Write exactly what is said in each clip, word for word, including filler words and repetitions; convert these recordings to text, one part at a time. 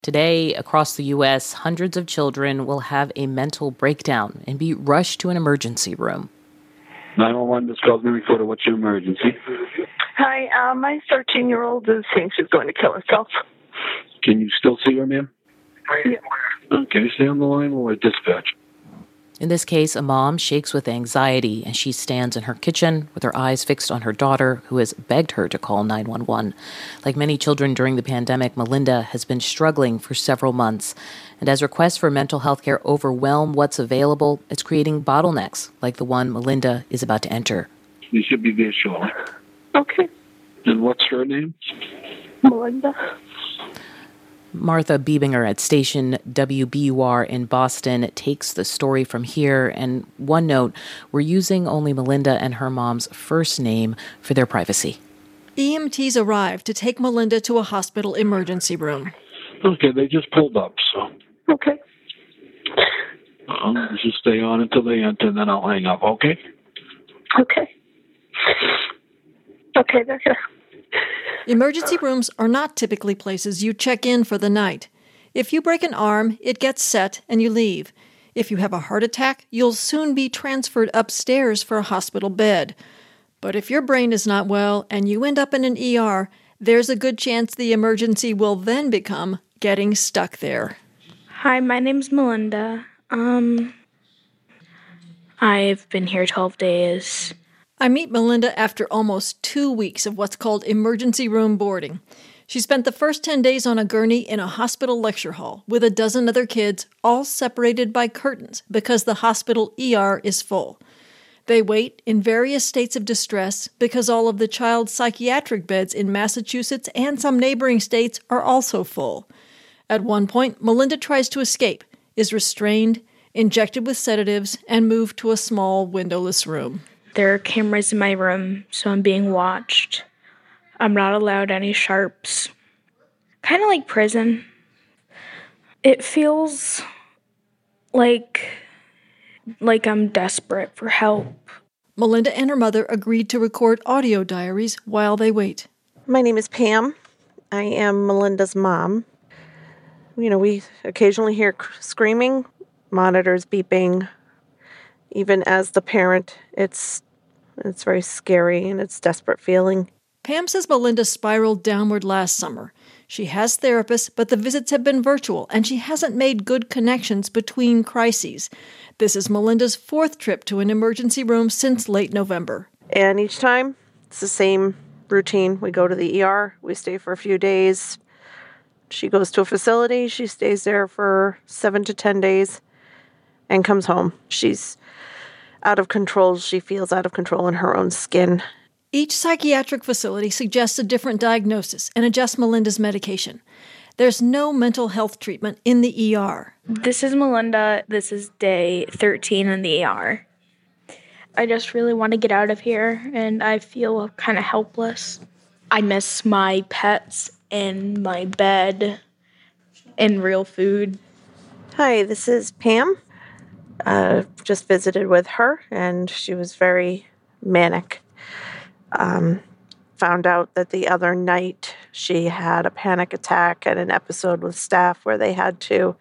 Today, across the U S, hundreds of children will have a mental breakdown and be rushed to an emergency room. nine one one, this call's been recorded. What's your emergency? Hi, uh, my thirteen-year-old is saying she's going to kill herself. Can you still see her, ma'am? Yeah. Okay, stay on the line or dispatch. In this case, a mom shakes with anxiety as she stands in her kitchen with her eyes fixed on her daughter, who has begged her to call nine one one. Like many children during the pandemic, Melinda has been struggling for several months. And as requests for mental health care overwhelm what's available, it's creating bottlenecks like the one Melinda is about to enter. You should be there shortly. Okay. And what's her name? Melinda. Martha Biebinger at station W B U R in Boston takes the story from here. And one note, we're using only Melinda and her mom's first name for their privacy. E M Ts arrived to take Melinda to a hospital emergency room. Okay, they just pulled up, so. Okay. I'll just stay on until they enter, and then I'll hang up, okay? Okay. Okay, they're here. Emergency rooms are not typically places you check in for the night. If you break an arm, it gets set and you leave. If you have a heart attack, you'll soon be transferred upstairs for a hospital bed. But if your brain is not well and you end up in an E R, there's a good chance the emergency will then become getting stuck there. Hi, my name's Melinda. Um, I've been here twelve days. I meet Melinda after almost two weeks of what's called emergency room boarding. She spent the first ten days on a gurney in a hospital lecture hall with a dozen other kids, all separated by curtains because the hospital E R is full. They wait in various states of distress because all of the child psychiatric beds in Massachusetts and some neighboring states are also full. At one point, Melinda tries to escape, is restrained, injected with sedatives, and moved to a small windowless room. There are cameras in my room, so I'm being watched. I'm not allowed any sharps. Kind of like prison. It feels like like I'm desperate for help. Melinda and her mother agreed to record audio diaries while they wait. My name is Pam. I am Melinda's mom. You know, we occasionally hear screaming, monitors beeping. Even as the parent, it's it's very scary and it's desperate feeling. Pam says Melinda spiraled downward last summer. She has therapists, but the visits have been virtual, and she hasn't made good connections between crises. This is Melinda's fourth trip to an emergency room since late November. And each time, it's the same routine. We go to the E R, we stay for a few days. She goes to a facility, she stays there for seven to ten days and comes home. She's out of control. She feels out of control in her own skin. Each psychiatric facility suggests a different diagnosis and adjusts Melinda's medication. There's no mental health treatment in the E R. This is Melinda. This is day thirteen in the E R. I just really want to get out of here, and I feel kind of helpless. I miss my pets and my bed and real food. Hi, this is Pam. Uh, just visited with her, and she was very manic. Um, found out that the other night she had a panic attack and an episode with staff where they had to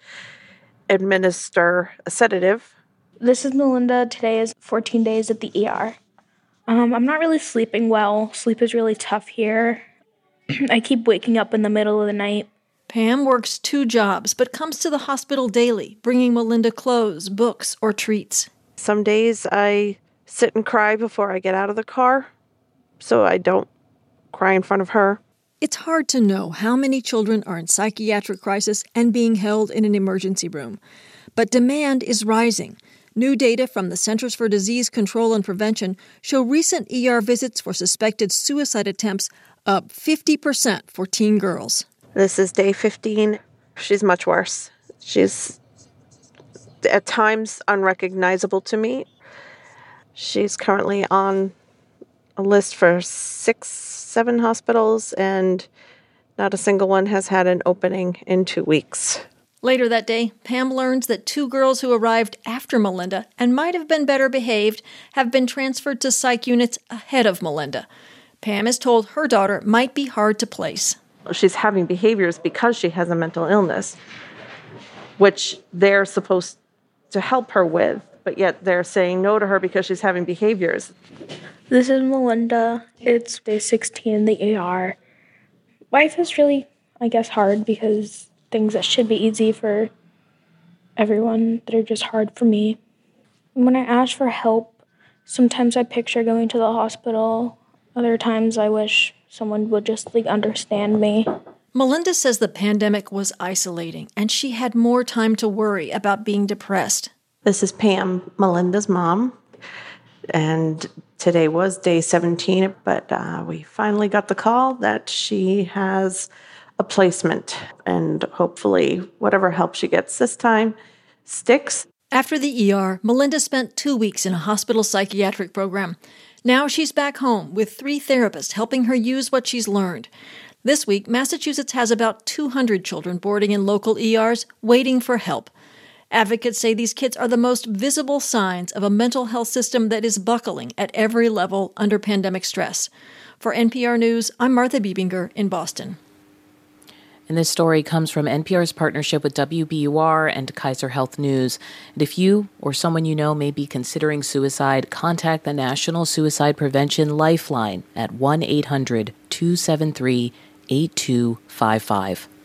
administer a sedative. This is Melinda. Today is fourteen days at the E R. Um, I'm not really sleeping well. Sleep is really tough here. I keep waking up in the middle of the night. Pam works two jobs, but comes to the hospital daily, bringing Melinda clothes, books, or treats. Some days I sit and cry before I get out of the car, so I don't cry in front of her. It's hard to know how many children are in psychiatric crisis and being held in an emergency room. But demand is rising. New data from the Centers for Disease Control and Prevention show recent E R visits for suspected suicide attempts up fifty percent for teen girls. This is day fifteen. She's much worse. She's at times unrecognizable to me. She's currently on a list for six, seven hospitals, and not a single one has had an opening in two weeks. Later that day, Pam learns that two girls who arrived after Melinda and might have been better behaved have been transferred to psych units ahead of Melinda. Pam is told her daughter might be hard to place. She's having behaviors because she has a mental illness, which they're supposed to help her with, but yet they're saying no to her because she's having behaviors. This is Melinda. It's day sixteen in the E R. Life is really, I guess, hard because things that should be easy for everyone that are just hard for me. When I ask for help, sometimes I picture going to the hospital. Other times I wish someone would just like understand me. Melinda says the pandemic was isolating and she had more time to worry about being depressed. This is Pam, Melinda's mom, and today was day seventeen, but uh, we finally got the call that she has a placement, and hopefully whatever help she gets this time sticks. After the E R, Melinda spent two weeks in a hospital psychiatric program. Now she's back home with three therapists helping her use what she's learned. This week, Massachusetts has about two hundred children boarding in local E Rs waiting for help. Advocates say these kids are the most visible signs of a mental health system that is buckling at every level under pandemic stress. For N P R News, I'm Martha Biebinger in Boston. And this story comes from N P R's partnership with W B U R and Kaiser Health News. And if you or someone you know may be considering suicide, contact the National Suicide Prevention Lifeline at one eight hundred two seven three eight two five five.